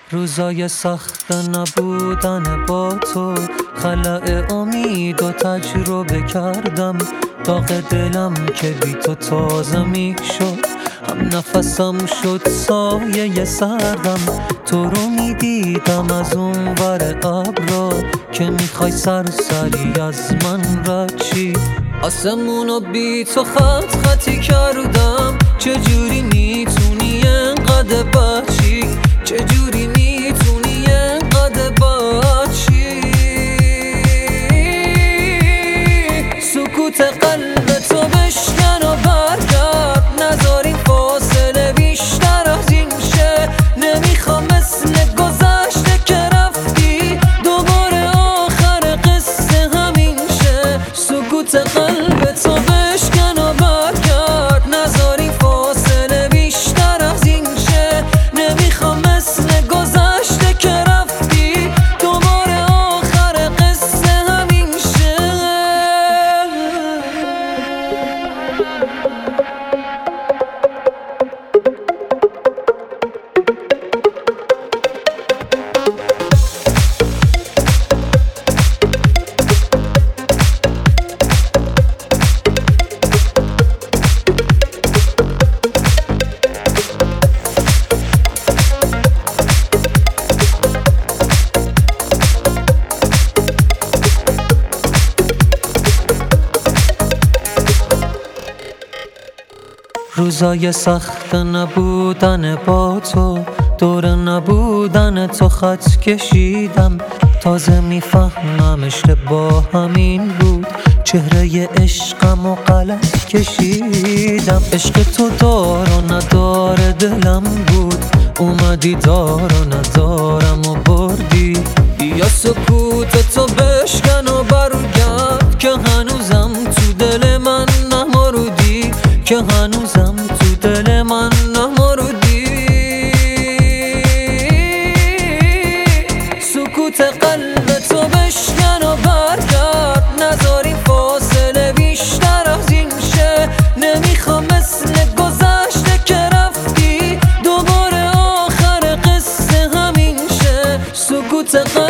روزای سخت نبودن با تو، خلأ امید و تجربه کردم. داغ دلم که بی تو تازه می شد، هم نفسم شد سایه سردم. تو رو می دیدم از اون ور ابرا، که میخوای سرسری از من رد چی. آسمونو بی تو خط خطی کردم. چجوری میتونی انقدر بچی؟ چجوری میتونی انقدر بچی؟ سکوت قلب تو بشکن و برگرد، نذار این فاصله بیشتر از این شه. نمیخوام مثل گذشته که رفتی دوباره آخر قصه همین شه. سکوت قلب تو بشکن و برگرد، نذار این فاصله بیشتر از این شه. نمیخوام مثل گذشته که رفتی دوباره آخر قصه همین شه. روزای سخت نبودن با تو، دور نبودن تو خط کشیدم. تازه میفهمم اشتباه همین بود، چهره عشقم و غلط کشیدم. عشق تو دار و ندار دلم بود، اومدی دار و ندارم و بردی. یا سکوت تو بشکن و برگرد، که هنوزم تو دل من نمردی، که هنوزم تو دل من نمردی. سکوت قلب تو بشکن و برگرد، نذار این فاصله بیشتر از این شه. نمیخوام مثل گذشته که رفتی دوباره آخر قصه همین شه. سکوت قلب